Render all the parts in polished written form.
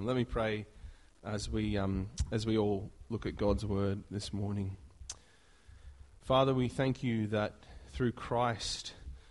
Let me pray as we all look at God's word this morning. Father, we thank you that through Christ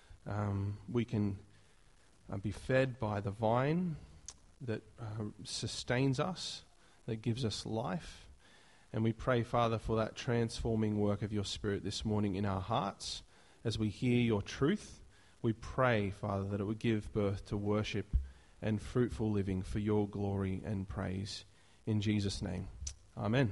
we can be fed by the vine that sustains us, that gives us life. And we pray, Father, for that transforming work of your Spirit this morning in our hearts as we hear your truth. We pray, Father, that it would give birth to worship and fruitful living for your glory and praise. In Jesus' name, amen.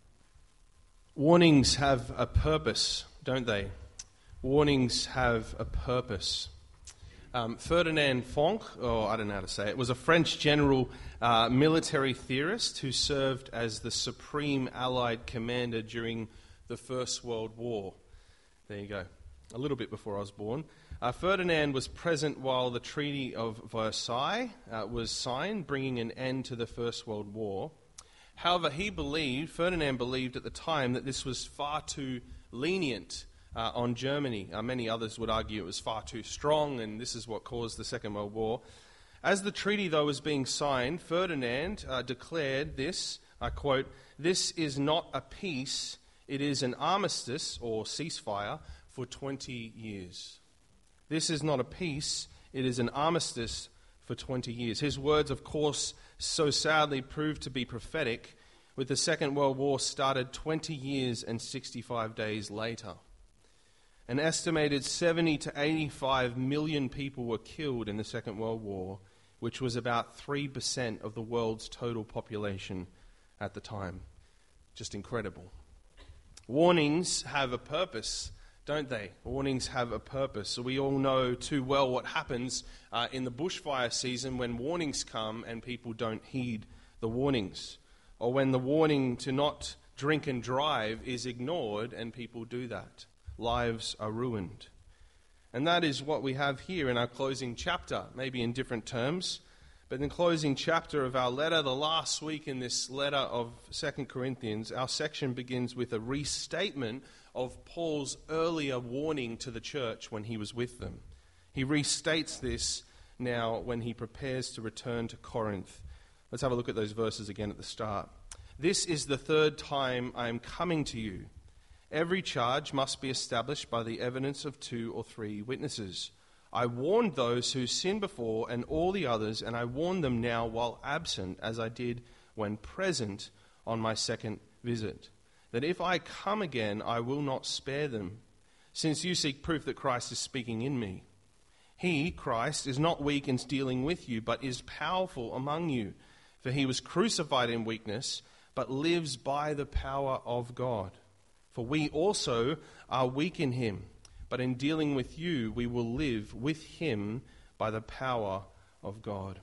Warnings have a purpose, don't they? Warnings have a purpose. Ferdinand Foch, I don't know how to say it, was a French general military theorist who served as the supreme Allied commander during the First World War. There you go. A little bit before I was born. Ferdinand was present while the Treaty of Versailles was signed, bringing an end to the First World War. However, Ferdinand believed at the time that this was far too lenient on Germany. Many others would argue it was far too strong, and this is what caused the Second World War. As the treaty, though, was being signed, Ferdinand declared this, I quote, "This is not a peace, it is an armistice, or ceasefire, for 20 years. This is not a peace, it is an armistice for 20 years. His words, of course, so sadly proved to be prophetic, with the Second World War started 20 years and 65 days later. An estimated 70 to 85 million people were killed in the Second World War, which was about 3% of the world's total population at the time. Just incredible. Warnings have a purpose, don't they? Warnings have a purpose. So we all know too well what happens in the bushfire season when warnings come and people don't heed the warnings. Or when the warning to not drink and drive is ignored and people do that. Lives are ruined. And that is what we have here in our closing chapter, maybe in different terms. But in the closing chapter of our letter, the last week in this letter of 2 Corinthians, our section begins with a restatement of Paul's earlier warning to the church when he was with them. He restates this now when he prepares to return to Corinth. Let's have a look at those verses again at the start. "This is the third time I am coming to you. Every charge must be established by the evidence of 2 or 3 witnesses. I warned those who sinned before and all the others, and I warn them now while absent, as I did when present on my second visit, that if I come again, I will not spare them, since you seek proof that Christ is speaking in me. He, Christ, is not weak in dealing with you, but is powerful among you. For he was crucified in weakness, but lives by the power of God. For we also are weak in him, but in dealing with you, we will live with him by the power of God."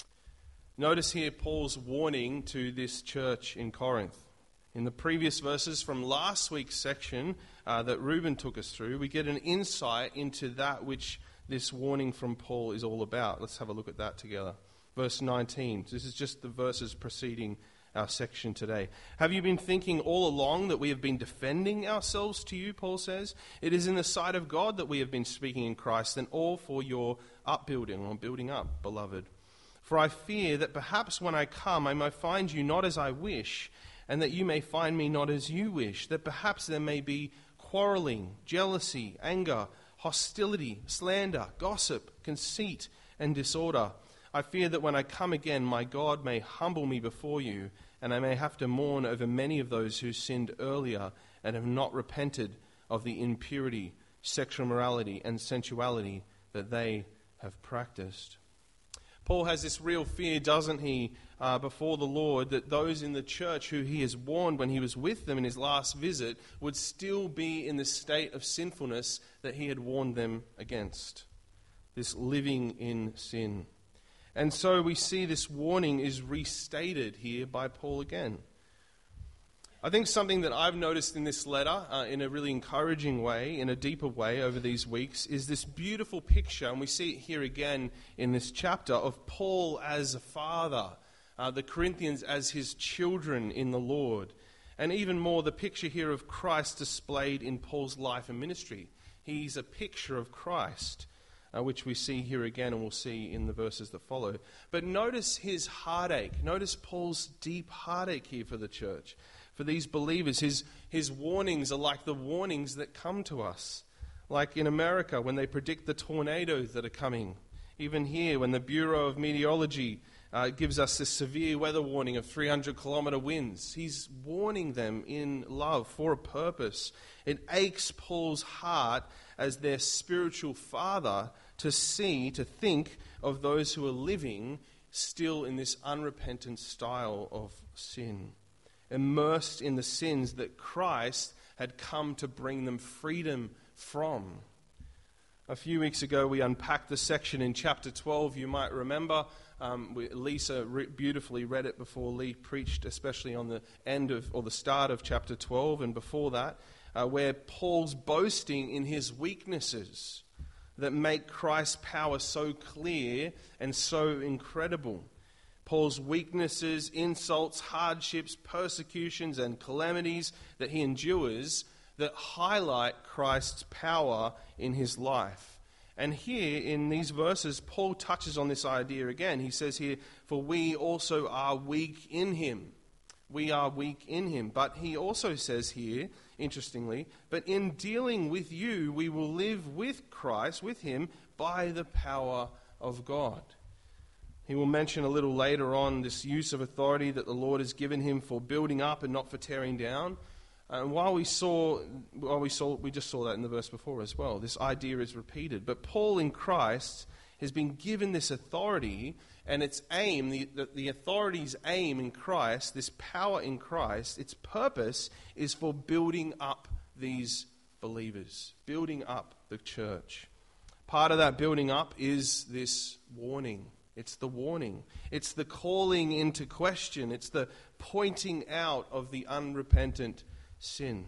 Notice here Paul's warning to this church in Corinth. In the previous verses from last week's section that Reuben took us through, we get an insight into that which this warning from Paul is all about. Let's have a look at that together. Verse 19. This is just the verses preceding our section today. "Have you been thinking all along that we have been defending ourselves to you," Paul says. "It is in the sight of God that we have been speaking in Christ, and all for your upbuilding," or building up, beloved. "For I fear that perhaps when I come I may find you not as I wish, and that you may find me not as you wish, that perhaps there may be quarreling, jealousy, anger, hostility, slander, gossip, conceit, and disorder. I fear that when I come again, my God may humble me before you, and I may have to mourn over many of those who sinned earlier and have not repented of the impurity, sexual morality, and sensuality that they have practiced." Paul has this real fear, doesn't he, before the Lord, that those in the church who he has warned when he was with them in his last visit would still be in the state of sinfulness that he had warned them against. This living in sin. And so we see this warning is restated here by Paul again. I think something that I've noticed in this letter in a really encouraging way, in a deeper way over these weeks, is this beautiful picture, and we see it here again in this chapter, of Paul as a father, the Corinthians as his children in the Lord, and even more the picture here of Christ displayed in Paul's life and ministry. He's a picture of Christ. which we see here again and we'll see in the verses that follow. But notice his heartache. Notice Paul's deep heartache here for the church, for these believers. His warnings are like the warnings that come to us. Like in America when they predict the tornadoes that are coming. Even here when the Bureau of Meteorology gives us this severe weather warning of 300-kilometer winds. He's warning them in love for a purpose. It aches Paul's heart as their spiritual father to think of those who are living still in this unrepentant style of sin, immersed in the sins that Christ had come to bring them freedom from. A few weeks ago we unpacked the section in chapter 12, you might remember. Lisa beautifully read it before Lee preached, especially on the end of, or the start of chapter 12 and before that, where Paul's boasting in his weaknesses that make Christ's power so clear and so incredible. Paul's weaknesses, insults, hardships, persecutions, and calamities that he endures that highlight Christ's power in his life. And here in these verses, Paul touches on this idea again. He says here, for we also are weak in him. We are weak in him. But he also says here, interestingly, but in dealing with you, we will live with Christ, with him, by the power of God. He will mention a little later on this use of authority that the Lord has given him for building up and not for tearing down. And we just saw that in the verse before as well. This idea is repeated. But Paul in Christ has been given this authority, and its aim, the authority's aim in Christ, this power in Christ, its purpose is for building up these believers, building up the church. Part of that building up is this warning. It's the warning. It's the calling into question. It's the pointing out of the unrepentant sin.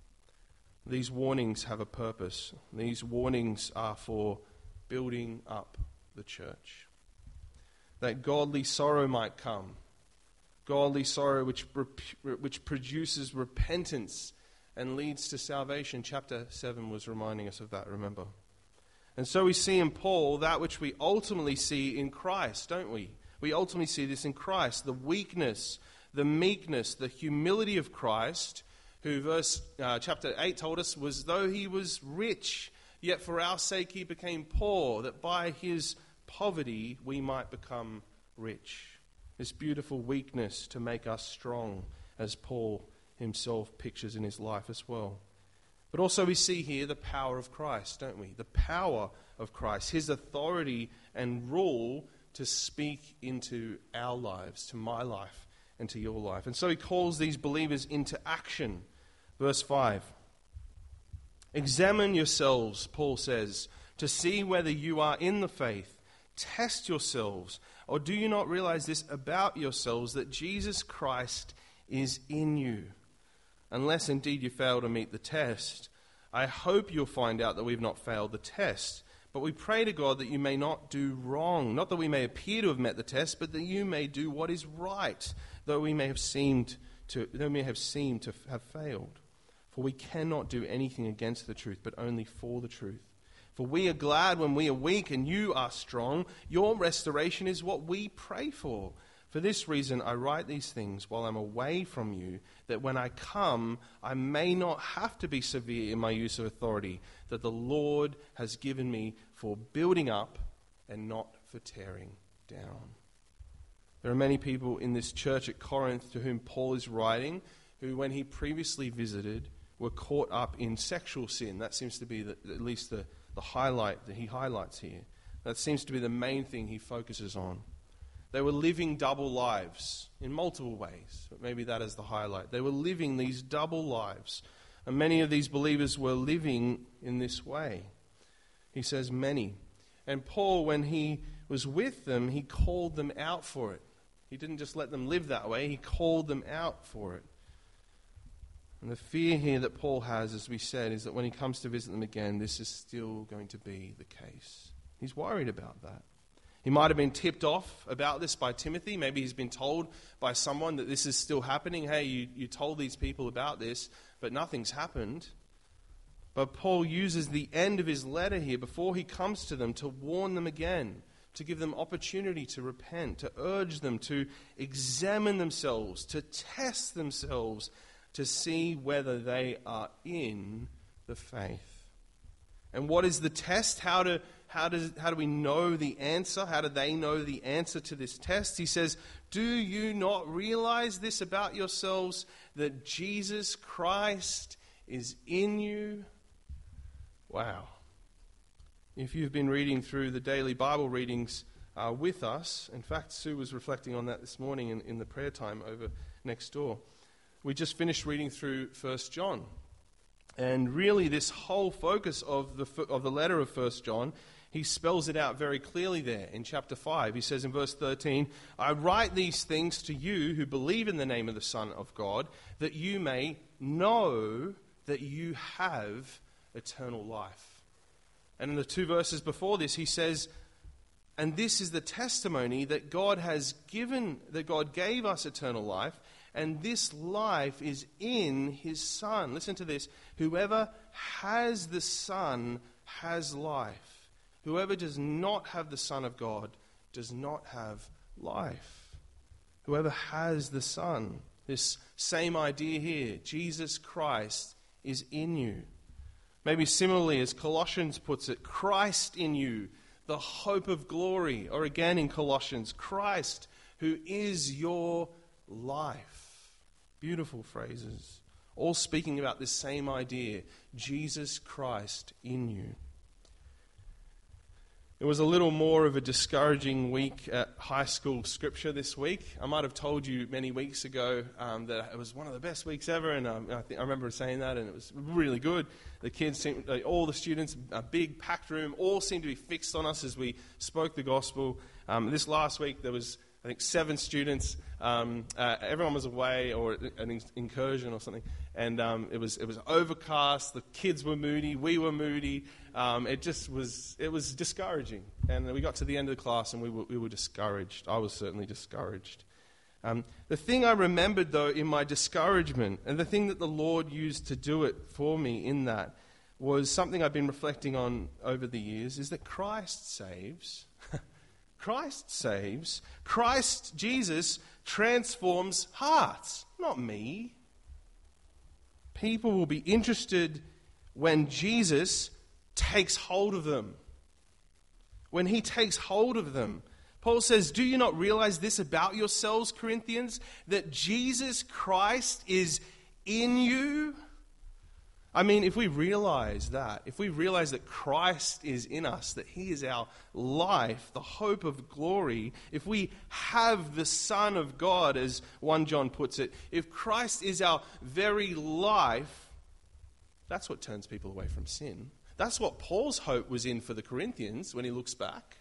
These warnings have a purpose. These warnings are for building up the church. That godly sorrow might come. Godly sorrow which produces repentance and leads to salvation. Chapter 7 was reminding us of that, remember? And so we see in Paul that which we ultimately see in Christ, don't we? We ultimately see this in Christ. The weakness, the meekness, the humility of Christ, who chapter 8 told us was though he was rich, yet for our sake he became poor, that by his poverty we might become rich. This beautiful weakness to make us strong, as Paul himself pictures in his life as well. But also we see here the power of Christ, don't we? The power of Christ, his authority and rule to speak into our lives, to my life and to your life. And so he calls these believers into action. Verse 5. Examine yourselves, Paul says, to see whether you are in the faith. Test yourselves. Or do you not realize this about yourselves, that Jesus Christ is in you? Unless indeed you fail to meet the test. I hope you'll find out that we've not failed the test. But we pray to God that you may not do wrong. Not that we may appear to have met the test, but that you may do what is right, though we may have seemed to have failed. For we cannot do anything against the truth, but only for the truth. For we are glad when we are weak and you are strong. Your restoration is what we pray for. For this reason I write these things while I'm away from you, that when I come I may not have to be severe in my use of authority that the Lord has given me for building up and not for tearing down. There are many people in this church at Corinth to whom Paul is writing, who when he previously visited were caught up in sexual sin. That seems to be at least the highlight that he highlights here. That seems to be the main thing he focuses on. They were living double lives in multiple ways, but maybe that is the highlight. They were living these double lives, and many of these believers were living in this way. He says many. And Paul, when he was with them, he called them out for it. He didn't just let them live that way, he called them out for it. And the fear here that Paul has, as we said, is that when he comes to visit them again, this is still going to be the case. He's worried about that. He might have been tipped off about this by Timothy. Maybe he's been told by someone that this is still happening. Hey, you told these people about this, but nothing's happened. But Paul uses the end of his letter here before he comes to them to warn them again, to give them opportunity to repent, to urge them to examine themselves, to test themselves, to see whether they are in the faith. And what is the test? How do we know the answer? How do they know the answer to this test? He says, do you not realize this about yourselves, that Jesus Christ is in you? Wow. If you've been reading through the daily Bible readings with us, in fact, Sue was reflecting on that this morning in the prayer time over next door. We just finished reading through 1 John. And really this whole focus of the letter of 1 John, he spells it out very clearly there in chapter 5. He says in verse 13, I write these things to you who believe in the name of the Son of God, that you may know that you have eternal life. And in the 2 verses before this, he says, and this is the testimony that God gave us eternal life, and this life is in his Son. Listen to this. Whoever has the Son has life. Whoever does not have the Son of God does not have life. Whoever has the Son. This same idea here. Jesus Christ is in you. Maybe similarly, as Colossians puts it, Christ in you, the hope of glory. Or again in Colossians, Christ who is your life. Beautiful phrases. All speaking about this same idea, Jesus Christ in you. It was a little more of a discouraging week at high school scripture this week. I might have told you many weeks ago that it was one of the best weeks ever, and I remember saying that, and it was really good. The kids, all the students, a big packed room, all seemed to be fixed on us as we spoke the gospel. This last week there was, I think, 7 students. Everyone was away or an incursion or something, and it was overcast. The kids were moody. We were moody. It was discouraging. And we got to the end of the class, and we were discouraged. I was certainly discouraged. The thing I remembered, though, in my discouragement, and the thing that the Lord used to do it for me in that, was something I've been reflecting on over the years, is that Christ saves. Christ saves. Christ, Jesus, transforms hearts, not me. People will be interested when Jesus takes hold of them. When he takes hold of them. Paul says, do you not realize this about yourselves, Corinthians, that Jesus Christ is in you? I mean, if we realize that, if we realize that Christ is in us, that he is our life, the hope of glory, if we have the Son of God, as 1 John puts it, if Christ is our very life, that's what turns people away from sin. That's what Paul's hope was in for the Corinthians when he looks back.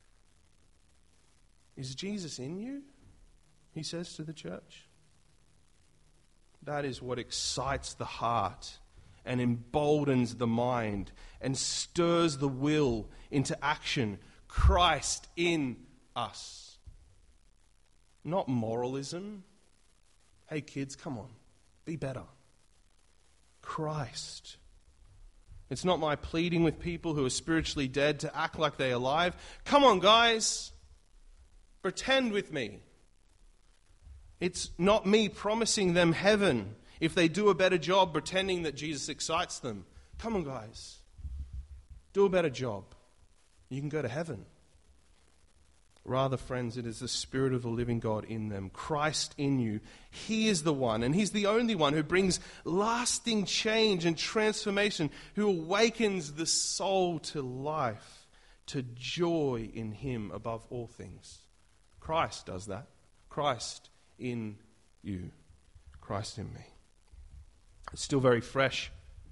Is Jesus in you? He says to the church. That is what excites the heart and emboldens the mind and stirs the will into action. Christ in us. Not moralism. Hey kids, come on, be better. Christ. It's not my pleading with people who are spiritually dead to act like they're alive. Come on, guys, pretend with me. It's not me promising them heaven if they do a better job pretending that Jesus excites them. Come on, guys. Do a better job. You can go to heaven. Rather, friends, it is the Spirit of the living God in them. Christ in you. He is the one, and he's the only one who brings lasting change and transformation, who awakens the soul to life, to joy in him above all things. Christ does that. Christ in you. Christ in me. It's still very fresh.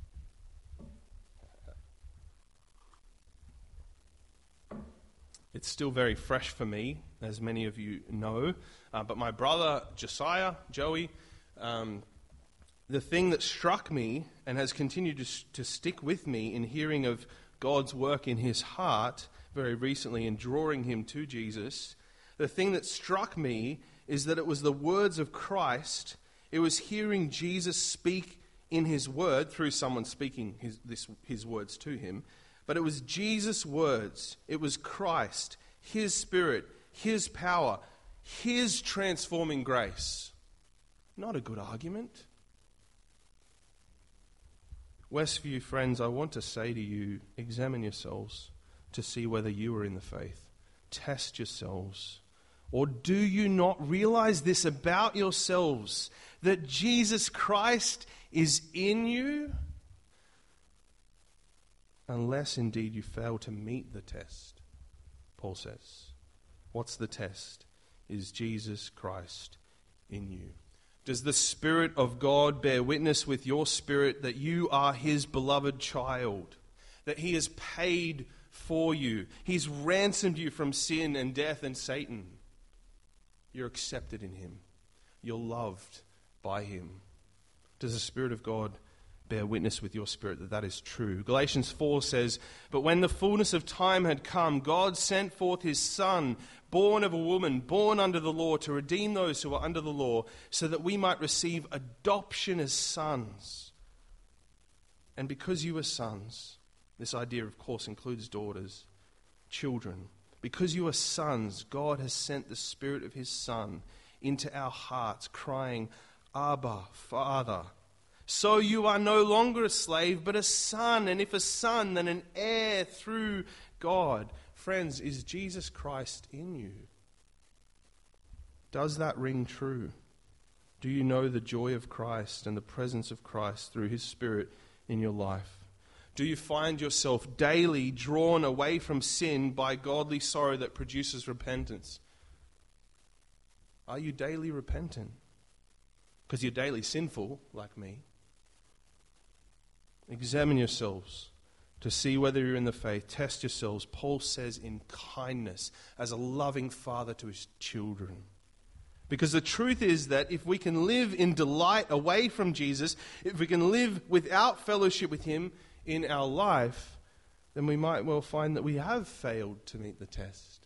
It's still very fresh for me, as many of you know. But my brother, Joey, the thing that struck me and has continued to stick with me in hearing of God's work in his heart very recently in drawing him to Jesus, the thing that struck me is that it was the words of Christ. It was hearing Jesus speak in his word through someone speaking his words to him, but it was Jesus' words. It was Christ, his Spirit, his power, his transforming grace. Not a good argument. Westview friends, I want to say to you, examine yourselves to see whether you are in the faith. Test yourselves. Or do you not realize this about yourselves, that Jesus Christ is in you? Unless indeed you fail to meet the test, Paul says. What's the test? Is Jesus Christ in you? Does the Spirit of God bear witness with your spirit that you are his beloved child? That he has paid for you. He's ransomed you from sin and death and Satan. You're accepted in him. You're loved by him. Does the Spirit of God bear witness with your spirit that that is true? Galatians 4 says, "But when the fullness of time had come, God sent forth his Son, born of a woman, born under the law, to redeem those who are under the law, so that we might receive adoption as sons." And because you are sons, this idea of course includes daughters, children. Because you are sons, God has sent the Spirit of his Son into our hearts, crying, "Abba, Father." So you are no longer a slave, but a son, and if a son, then an heir through God. Friends, is Jesus Christ in you? Does that ring true? Do you know the joy of Christ and the presence of Christ through his Spirit in your life? Do you find yourself daily drawn away from sin by godly sorrow that produces repentance? Are you daily repentant? Because you're daily sinful, like me. Examine yourselves to see whether you're in the faith. Test yourselves, Paul says, in kindness, as a loving father to his children. Because the truth is that if we can live in delight away from Jesus, if we can live without fellowship with him in our life, then we might well find that we have failed to meet the test.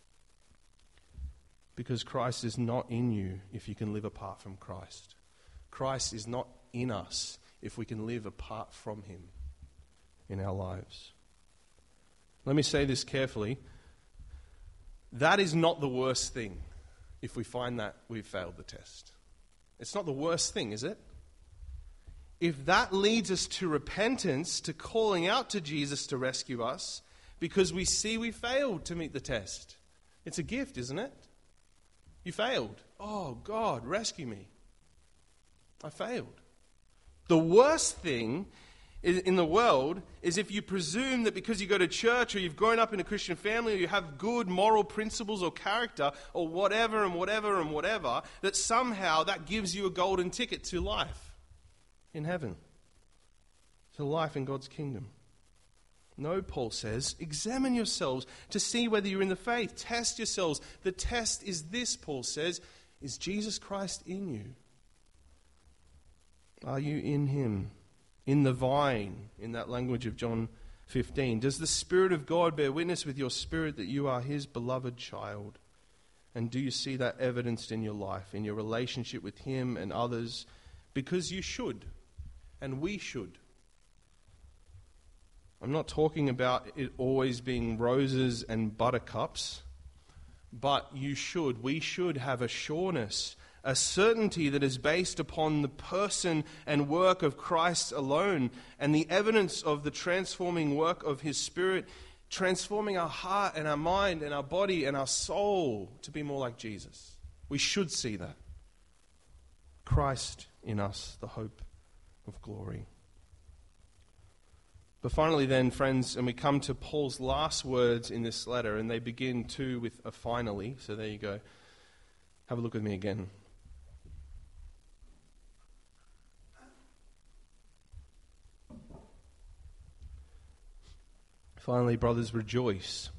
Because Christ is not in you if you can live apart from Christ. Christ is not in us if we can live apart from him in our lives. Let me say this carefully. That is not the worst thing if we find that we've failed the test. It's not the worst thing, is it? If that leads us to repentance, to calling out to Jesus to rescue us, because we see we failed to meet the test, it's a gift, isn't it? You failed. Oh, God, rescue me. I failed. The worst thing in the world is if you presume that because you go to church or you've grown up in a Christian family or you have good moral principles or character or whatever and whatever and whatever, that somehow that gives you a golden ticket to life in heaven, to life in God's kingdom. No, Paul says, examine yourselves to see whether you're in the faith. Test yourselves. The test is this, Paul says, is Jesus Christ in you? Are you in him? In the vine, in that language of John 15. Does the Spirit of God bear witness with your spirit that you are his beloved child? And do you see that evidenced in your life, in your relationship with him and others? Because you should, and we should. I'm not talking about it always being roses and buttercups, but we should have a sureness, a certainty that is based upon the person and work of Christ alone and the evidence of the transforming work of his Spirit, transforming our heart and our mind and our body and our soul to be more like Jesus. We should see that. Christ in us, the hope of glory. But finally then, friends, and we come to Paul's last words in this letter, and they begin too with a finally. So there you go. Have a look with me again. Finally, brothers, rejoice.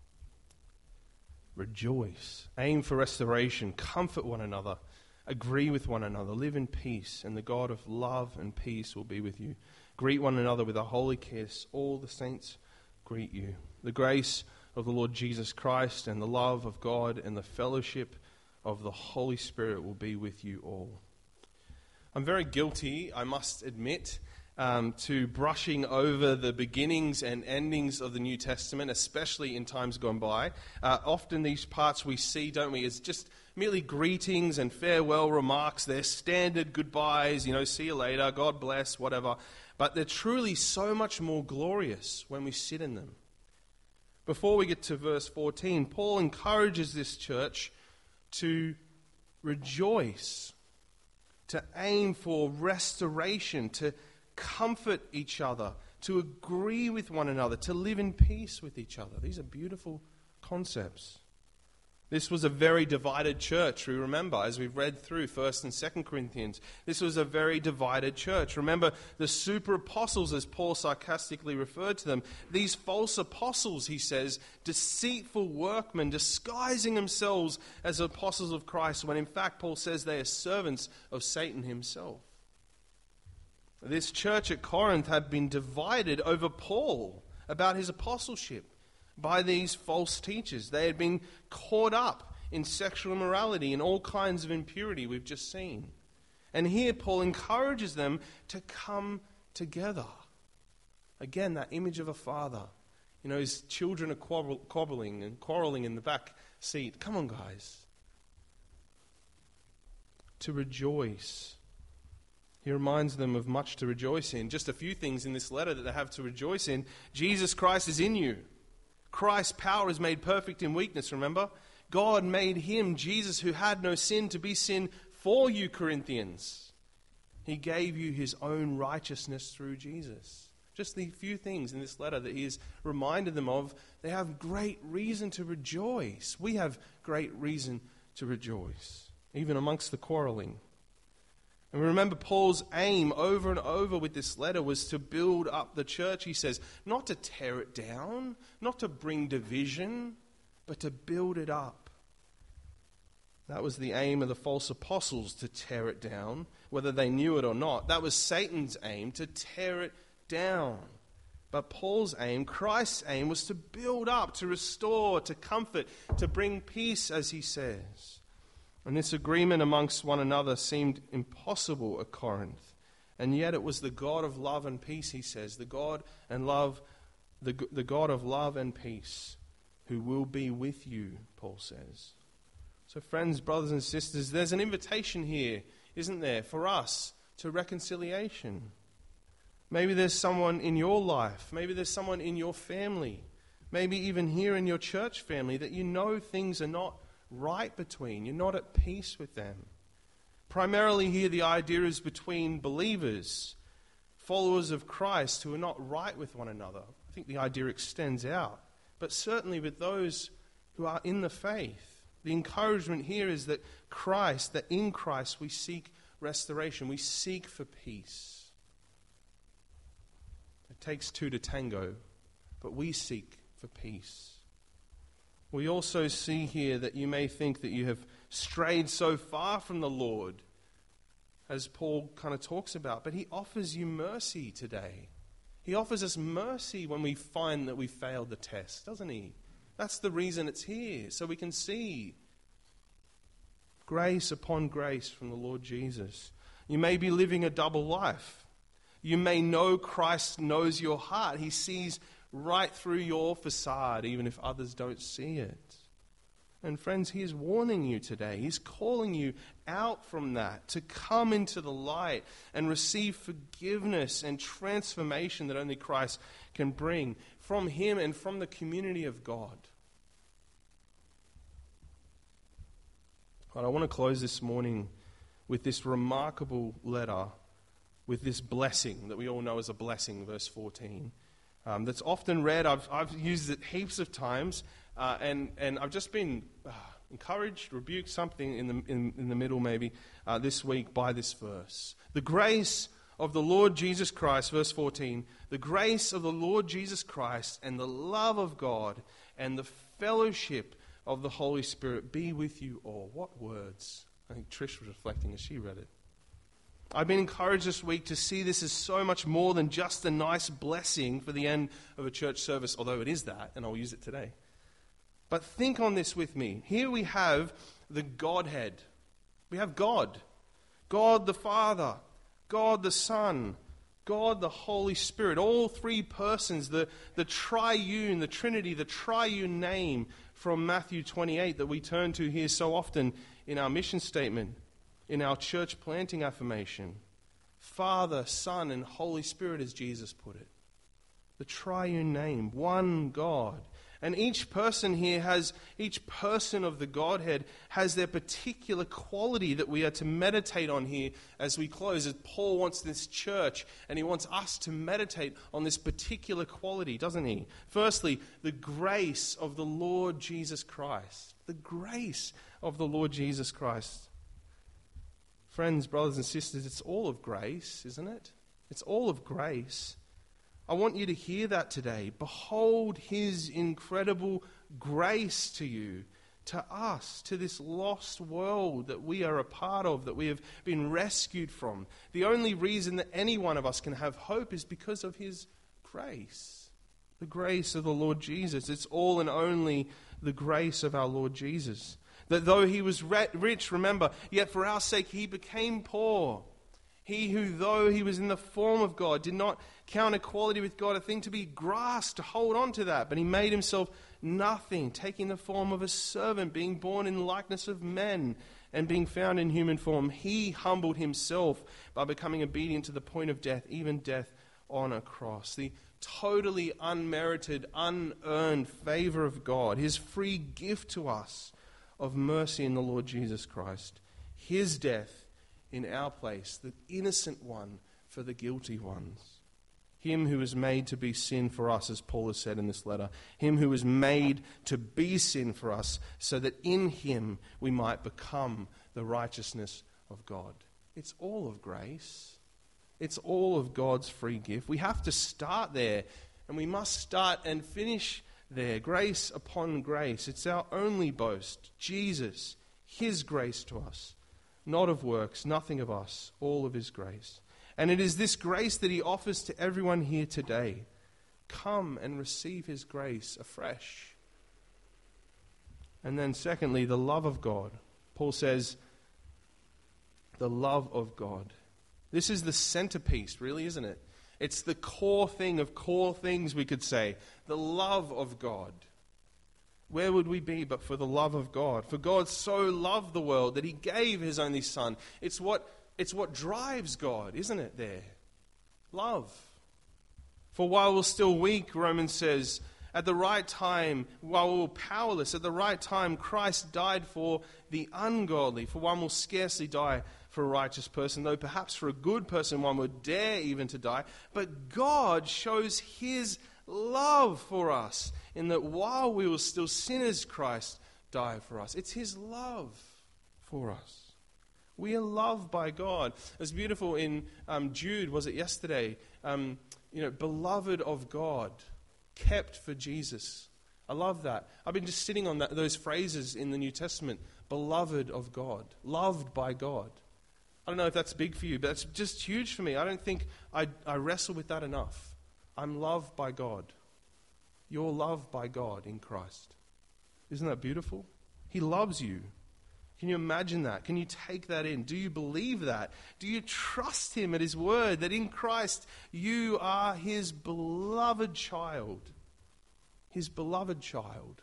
Rejoice. Aim for restoration. Comfort one another. Agree with one another. Live in peace. And the God of love and peace will be with you. Greet one another with a holy kiss. All the saints greet you. The grace of the Lord Jesus Christ and the love of God and the fellowship of the Holy Spirit will be with you all. I'm very guilty, I must admit, to brushing over the beginnings and endings of the New Testament, especially in times gone by. Often these parts we see, don't we, as just merely greetings and farewell remarks. They're standard goodbyes, see you later, God bless, whatever. But they're truly so much more glorious when we sit in them. Before we get to verse 14, Paul encourages this church to rejoice, to aim for restoration, to comfort each other, to agree with one another, to live in peace with each other. These are beautiful concepts. This was a very divided church, we remember, as we've read through 1st and 2nd Corinthians. This was a very divided church. Remember the super apostles, as Paul sarcastically referred to them. These false apostles, he says, deceitful workmen, disguising themselves as apostles of Christ, when in fact Paul says they are servants of Satan himself. This church at Corinth had been divided over Paul about his apostleship by these false teachers. They had been caught up in sexual immorality and all kinds of impurity we've just seen. And here Paul encourages them to come together. Again, that image of a father. His children are quarreling in the back seat. Come on, guys. To rejoice. He reminds them of much to rejoice in. Just a few things in this letter that they have to rejoice in. Jesus Christ is in you. Christ's power is made perfect in weakness, remember? God made him, Jesus, who had no sin, to be sin for you, Corinthians. He gave you his own righteousness through Jesus. Just the few things in this letter that he has reminded them of, they have great reason to rejoice. We have great reason to rejoice, even amongst the quarreling. And we remember Paul's aim over and over with this letter was to build up the church, he says, not to tear it down, not to bring division, but to build it up. That was the aim of the false apostles, to tear it down, whether they knew it or not. That was Satan's aim, to tear it down. But Paul's aim, Christ's aim, was to build up, to restore, to comfort, to bring peace, as he says. And this agreement amongst one another seemed impossible at Corinth. And yet it was the God of love and peace, he says, the God of love and peace, who will be with you, Paul says. So friends, brothers and sisters, there's an invitation here, isn't there, for us to reconciliation. Maybe there's someone in your life, maybe there's someone in your family, maybe even here in your church family that things are not right between. You're not at peace with them. Primarily here the idea is between believers, followers of Christ who are not right with one another. I think the idea extends out. But certainly with those who are in the faith, the encouragement here is that in Christ we seek restoration. We seek for peace. It takes two to tango, but we seek for peace. We also see here that you may think that you have strayed so far from the Lord, as Paul kind of talks about, but he offers you mercy today. He offers us mercy when we find that we failed the test, doesn't he? That's the reason it's here, so we can see grace upon grace from the Lord Jesus. You may be living a double life. You may know Christ knows your heart. He sees right through your facade, even if others don't see it. And friends, he is warning you today. He's calling you out from that to come into the light and receive forgiveness and transformation that only Christ can bring from him and from the community of God. But I want to close this morning with this remarkable letter, with this blessing that we all know as a blessing, verse 14. That's often read. I've used it heaps of times, and I've just been encouraged, rebuked, something in the middle maybe this week by this verse. The grace of the Lord Jesus Christ, verse 14, the grace of the Lord Jesus Christ and the love of God and the fellowship of the Holy Spirit be with you all. What words? I think Trish was reflecting as she read it. I've been encouraged this week to see this as so much more than just a nice blessing for the end of a church service, although it is that, and I'll use it today. But think on this with me. Here we have the Godhead. We have God. God the Father, God the Son, God the Holy Spirit, all three persons, the triune, the Trinity, the triune name from Matthew 28 that we turn to here so often in our mission statement, in our church planting affirmation. Father, Son, and Holy Spirit, as Jesus put it. The triune name, one God. And each person of the Godhead has their particular quality that we are to meditate on here as we close. As Paul wants this church, and he wants us to meditate on this particular quality, doesn't he? Firstly, the grace of the Lord Jesus Christ. The grace of the Lord Jesus Christ. Friends, brothers and sisters, it's all of grace, isn't it? It's all of grace. I want you to hear that today. Behold his incredible grace to you, to us, to this lost world that we are a part of, that we have been rescued from. The only reason that any one of us can have hope is because of his grace. The grace of the Lord Jesus. It's all and only the grace of our Lord Jesus. That though he was rich, remember, yet for our sake he became poor. He who, though he was in the form of God, did not count equality with God a thing to be grasped, to hold on to that, but he made himself nothing, taking the form of a servant, being born in likeness of men, and being found in human form. He humbled himself by becoming obedient to the point of death, even death on a cross. The totally unmerited, unearned favor of God, his free gift to us of mercy in the Lord Jesus Christ. His death in our place, the innocent one for the guilty ones. Him who was made to be sin for us, as Paul has said in this letter. Him who was made to be sin for us, so that in him we might become the righteousness of God. It's all of grace. It's all of God's free gift. We have to start there, and we must start and finish there. Grace upon grace. It's our only boast. Jesus, his grace to us. Not of works, nothing of us, all of his grace. And it is this grace that he offers to everyone here today. Come and receive his grace afresh. And then secondly, the love of God. Paul says, the love of God. This is the centerpiece, really, isn't it? It's the core thing of core things, we could say. The love of God. Where would we be but for the love of God? For God so loved the world that he gave his only Son. It's what drives God, isn't it, there? Love. For while we're still weak, Romans says, at the right time, while we're powerless, at the right time, Christ died for the ungodly. For one will scarcely die for a righteous person, though perhaps for a good person one would dare even to die. But God shows his love for us in that while we were still sinners, Christ died for us. It's his love for us. We are loved by God. It's beautiful in Jude, was it yesterday? Beloved of God, kept for Jesus. I love that. I've been just sitting on those phrases in the New Testament. Beloved of God, loved by God. I don't know if that's big for you, but that's just huge for me. I don't think I wrestle with that enough. I'm loved by God. You're loved by God in Christ. Isn't that beautiful? He loves you. Can you imagine that? Can you take that in? Do you believe that? Do you trust him at his word that in Christ you are his beloved child? His beloved child.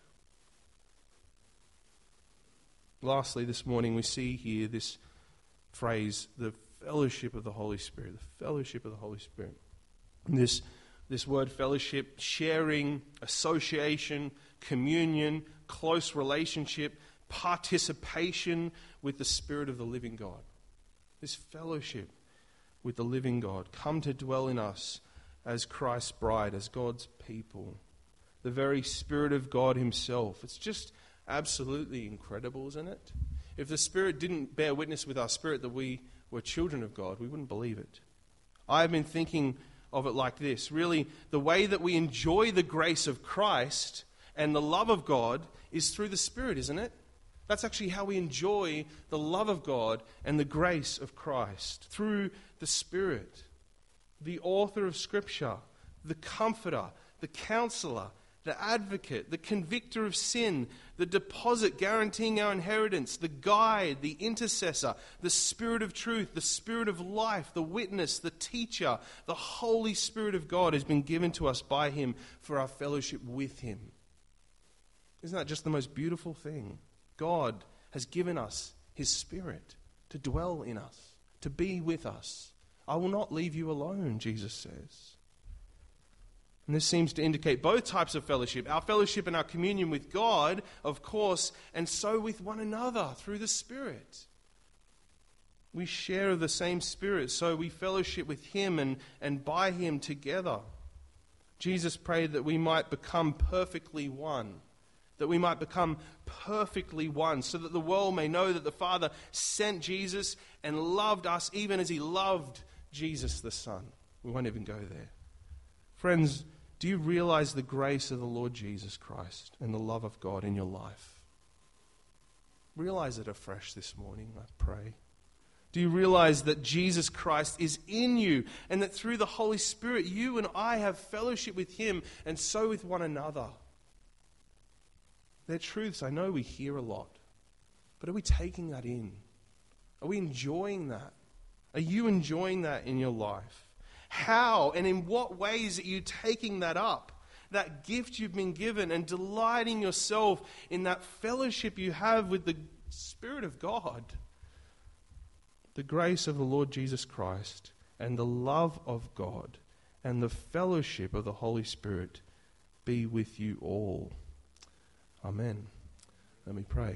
Lastly, this morning we see here this phrase, the fellowship of the Holy Spirit. The fellowship of the Holy Spirit. And this word fellowship, sharing, association, communion, close relationship, participation with the Spirit of the living God. This fellowship with the living God. Come to dwell in us as Christ's bride, as God's people. The very Spirit of God himself. It's just absolutely incredible, isn't it? If the Spirit didn't bear witness with our spirit that we were children of God, we wouldn't believe it. I've been thinking of it like this. Really, the way that we enjoy the grace of Christ and the love of God is through the Spirit, isn't it? That's actually how we enjoy the love of God and the grace of Christ, through the Spirit. The author of Scripture, the comforter, the counselor, the advocate, the convictor of sin, the deposit guaranteeing our inheritance, the guide, the intercessor, the Spirit of truth, the Spirit of life, the witness, the teacher, the Holy Spirit of God has been given to us by him for our fellowship with him. Isn't that just the most beautiful thing? God has given us his Spirit to dwell in us, to be with us. I will not leave you alone, Jesus says. And this seems to indicate both types of fellowship. Our fellowship and our communion with God, of course, and so with one another through the Spirit. We share of the same Spirit, so we fellowship with him and by him together. Jesus prayed that we might become perfectly one. That we might become perfectly one, so that the world may know that the Father sent Jesus and loved us even as he loved Jesus the Son. We won't even go there. Friends, do you realize the grace of the Lord Jesus Christ and the love of God in your life? Realize it afresh this morning, I pray. Do you realize that Jesus Christ is in you and that through the Holy Spirit you and I have fellowship with him and so with one another? They're truths I know we hear a lot, but are we taking that in? Are we enjoying that? Are you enjoying that in your life? How and in what ways are you taking that up? That gift you've been given and delighting yourself in that fellowship you have with the Spirit of God. The grace of the Lord Jesus Christ and the love of God and the fellowship of the Holy Spirit be with you all. Amen. Let me pray.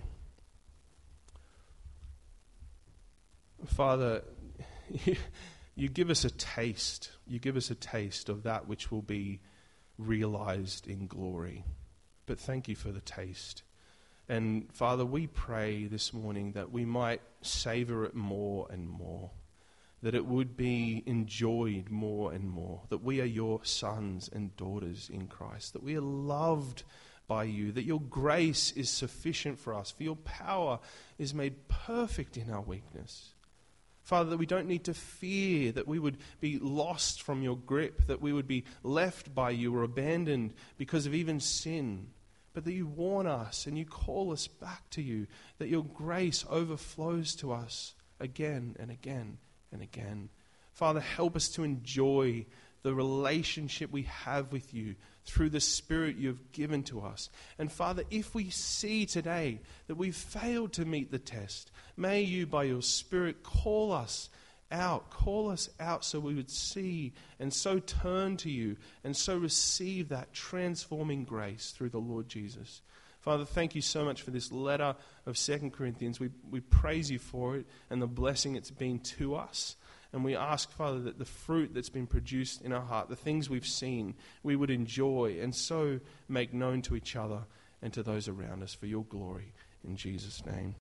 Father, you give us a taste. You give us a taste of that which will be realized in glory. But thank you for the taste. And Father, we pray this morning that we might savor it more and more. That it would be enjoyed more and more. That we are your sons and daughters in Christ. That we are loved by you. That your grace is sufficient for us. For your power is made perfect in our weakness. Father, that we don't need to fear that we would be lost from your grip, that we would be left by you or abandoned because of even sin, but that you warn us and you call us back to you, that your grace overflows to us again and again and again. Father, help us to enjoy the relationship we have with you through the Spirit you have given to us. And Father, if we see today that we've failed to meet the test, may you by your Spirit call us out so we would see and so turn to you and so receive that transforming grace through the Lord Jesus. Father, thank you so much for this letter of 2 Corinthians. We praise you for it and the blessing it's been to us. And we ask, Father, that the fruit that's been produced in our heart, the things we've seen, we would enjoy and so make known to each other and to those around us for your glory. In Jesus' name.